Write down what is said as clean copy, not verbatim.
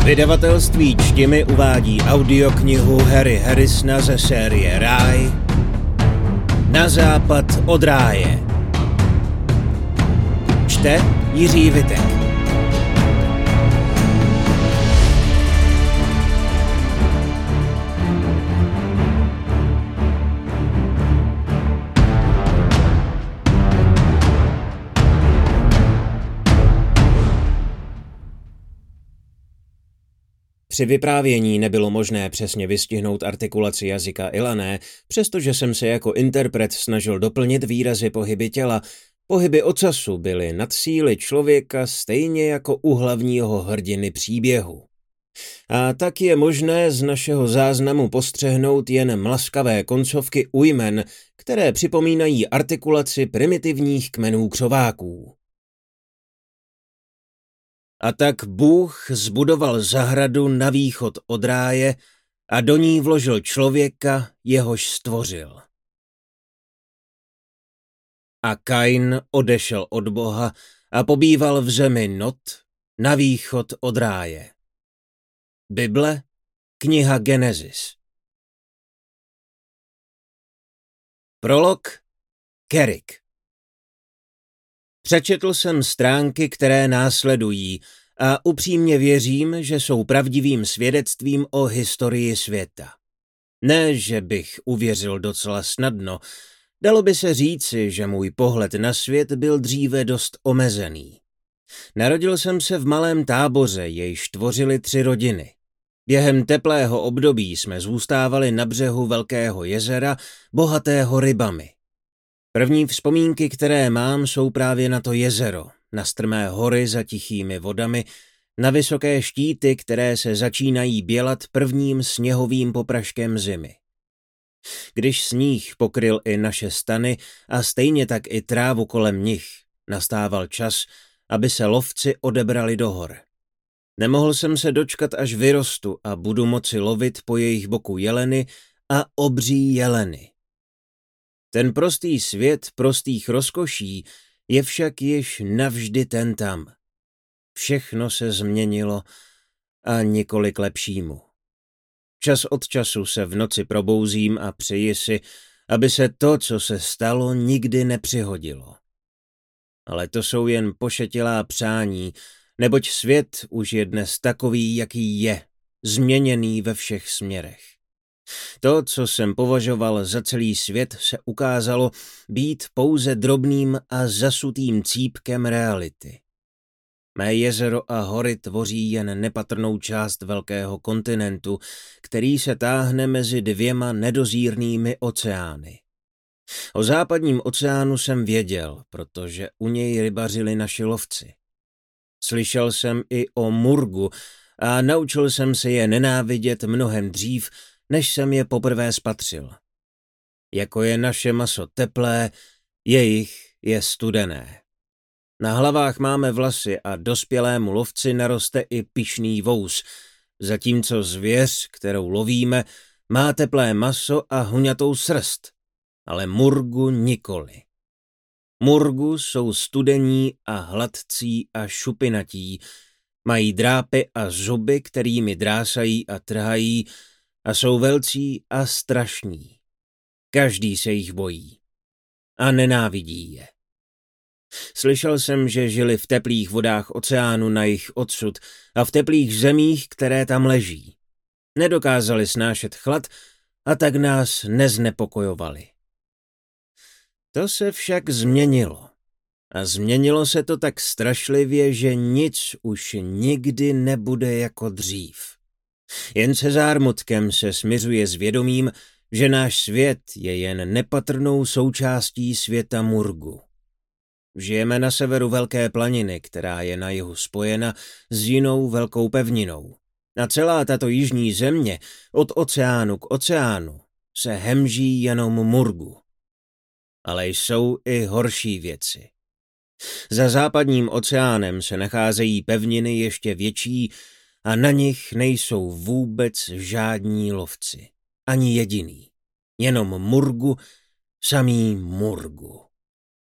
Vydavatelství Čtimi uvádí audioknihu Harry Harrisona ze série Ráj Na západ od ráje. Čte Jiří Vitek. Při vyprávění nebylo možné přesně vystihnout artikulaci jazyka Ilané, přestože jsem se jako interpret snažil doplnit výrazy pohyby těla. Pohyby ocasu byly nad síly člověka stejně jako u hlavního hrdiny příběhu. A tak je možné z našeho záznamu postřehnout jen mlaskavé koncovky ujmen, které připomínají artikulaci primitivních kmenů křováků. A tak Bůh zbudoval zahradu na východ od ráje a do ní vložil člověka, jehož stvořil. A Kain odešel od Boha a pobýval v zemi Nod na východ od ráje. Bible, kniha Genesis. Prolog Kerik. Přečetl jsem stránky, které následují, a upřímně věřím, že jsou pravdivým svědectvím o historii světa. Ne, že bych uvěřil docela snadno, dalo by se říci, že můj pohled na svět byl dříve dost omezený. Narodil jsem se v malém táboře, jejž tvořily 3 rodiny. Během teplého období jsme zůstávali na břehu velkého jezera, bohatého rybami. První vzpomínky, které mám, jsou právě na to jezero, na strmé hory za tichými vodami, na vysoké štíty, které se začínají bělat prvním sněhovým popraškem zimy. Když sníh pokryl i naše stany a stejně tak i trávu kolem nich, nastával čas, aby se lovci odebrali do hor. Nemohl jsem se dočkat, až vyrostu a budu moci lovit po jejich boku jeleny a obří jeleny. Ten prostý svět prostých rozkoší je však již navždy ten tam. Všechno se změnilo a nikoli k lepšímu. Čas od času se v noci probouzím a přeji si, aby se to, co se stalo, nikdy nepřihodilo. Ale to jsou jen pošetilá přání, neboť svět už je dnes takový, jaký je, změněný ve všech směrech. To, co jsem považoval za celý svět, se ukázalo být pouze drobným a zasutým cípkem reality. Mé jezero a hory tvoří jen nepatrnou část velkého kontinentu, který se táhne mezi 2 nedozírnými oceány. O západním oceánu jsem věděl, protože u něj rybařili naši lovci. Slyšel jsem i o Murgu a naučil jsem se je nenávidět mnohem dřív, než jsem je poprvé spatřil. Jako je naše maso teplé, jejich je studené. Na hlavách máme vlasy a dospělému lovci naroste i pyšný vous, zatímco zvěř, kterou lovíme, má teplé maso a huňatou srst, ale Murgu nikoli. Murgu jsou studení a hladcí a šupinatí, mají drápy a zuby, kterými drásají a trhají, a jsou velcí a strašní. Každý se jich bojí a nenávidí je. Slyšel jsem, že žili v teplých vodách oceánu na jih odsud a v teplých zemích, které tam leží. Nedokázali snášet chlad a tak nás neznepokojovali. To se však změnilo. A změnilo se to tak strašlivě, že nic už nikdy nebude jako dřív. Jen se zármutkem se smiřuje s vědomím, že náš svět je jen nepatrnou součástí světa Murgu. Žijeme na severu velké planiny, která je na jihu spojena s jinou velkou pevninou. A celá tato jižní země, od oceánu k oceánu, se hemží jenom Murgu. Ale jsou i horší věci. Za západním oceánem se nacházejí pevniny ještě větší a na nich nejsou vůbec žádní lovci. Ani jediný. Jenom Murgu, samý Murgu.